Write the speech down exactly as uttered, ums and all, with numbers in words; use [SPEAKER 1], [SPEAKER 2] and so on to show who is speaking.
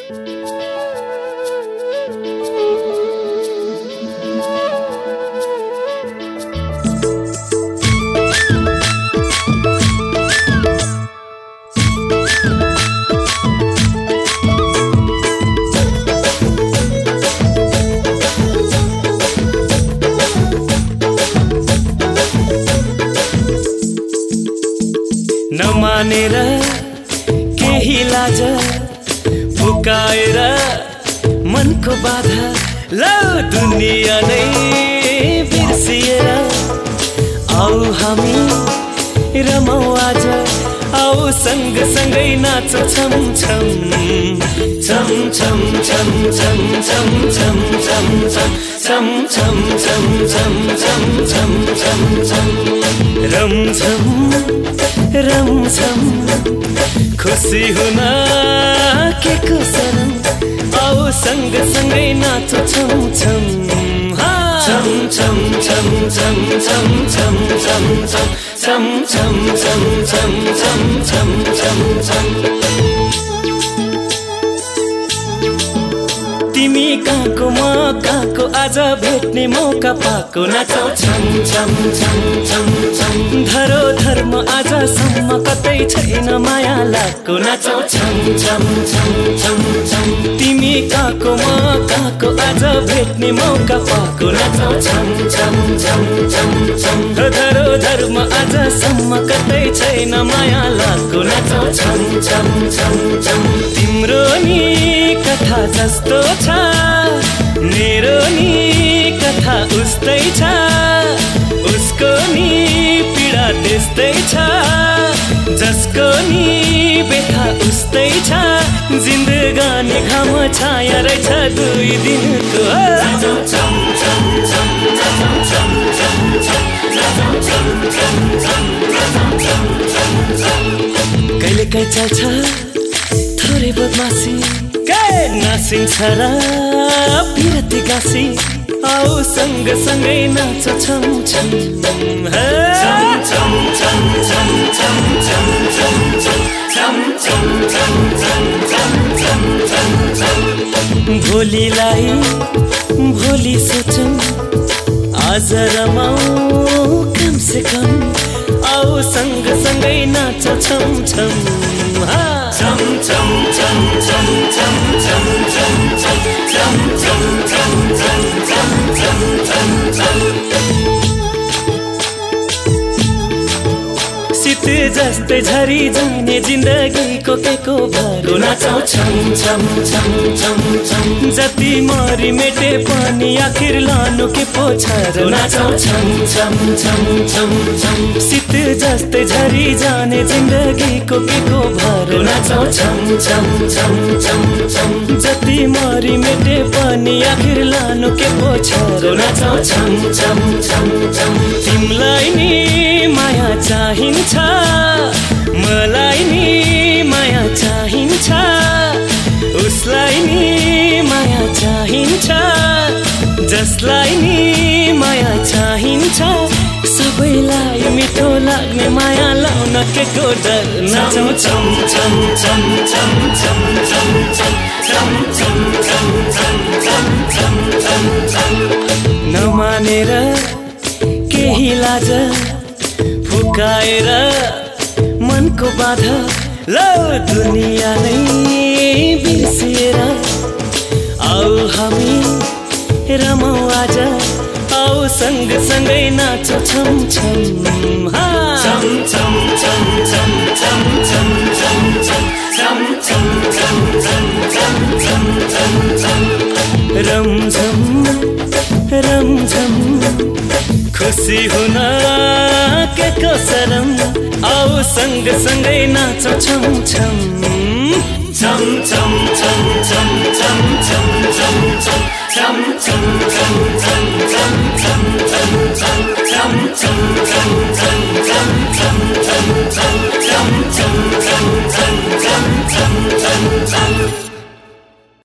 [SPEAKER 1] नमानेर केही लाज फुकाएर मनको बाधा ल दुनिया नै बिर्सिएर आऊ हामी रमौ आज आऊ सँग सँगै नाच छम छम छम छम छम छम छम छम छम छम छम छम छम छम छम छम छम रम झम रम झम खुसी हुन के कसरम आऊ सँग सँगै नाच छम छम छम छम छम छम छम छम छम छम छम छम छम छम छम छम छम तिमी कहाँको म कहाँको आज भेट्ने मौका पाएको नाचौ छम छम छम छम छम धरो धर्म आजसम्म कतै छैन माया लागको नाचौ छम छम छम छम छम तिमी कहाँको म कहाँको आज भेट्ने मौका पाएको नाचौ छम छम छम छम छम धरो धर्म आजसम्म कतै छैन माया लागको नाचौ छम छम छम छम तिम्रो नि कथा जस्तो छ मेरो नि कथा उस्तै छ उसको नि पीडा त्यस्तै छ जसको नि व्यथा उस्तै छ जिन्दगानी घाम छाया रहेछ दुई दिनको कहिले काहीँ चल्छ थोरै बदमासी नासिन्छ र पिरती गासी आऊ सँग सँगै नाच छम छम छम छम छम छम छम छम छम छम छम छम भोलिलाई भोलि सोचौँ आज रमाऊ कम से कम आऊ सँग सँगै नाच छम छम छम छम छम छम छम छम छम छम छम छम छम छम छम छम शीत जस्तै झरी जाने जिन्दगीको केको भरो नाचौ छम छम छम छम छम जति मरि मेटे पनि आखिर लानु के पोछर नाचौ छम छम छम छम छम शीत जस्तै झरी जाने जिन्दगीको केको भरो नाचौ छम छम छम छम छम जति मरि मेटे पनि आखिर लानु के पोछर नाचौ छम छम छम छम तिमलाई नि माया चाहिन्छ मलाई नि माया चाहिन्छ उसलाई नि माया चाहिन्छ जसलाई नि माया चाहिन्छ सबैलाई मिठो लाग्ने माया लाउन के को डर नाचौ छम छम छम छम छम छम छम छम छम छम छम छम छम नमानेर केही लाज फुकाएर मनको बाधा ल दुनिया नै बिर्सिएर आऊ हामी रमौ आज आऊ सँग सँगै नाच छम छम छम छम छम छम छम छम छम छम छम छम छम छम छम रम झम रम झम खुसी हुन के कसरम आऊ सँग सँगै नाच छम छम छम छम छम छम छम छम छम छम छम छम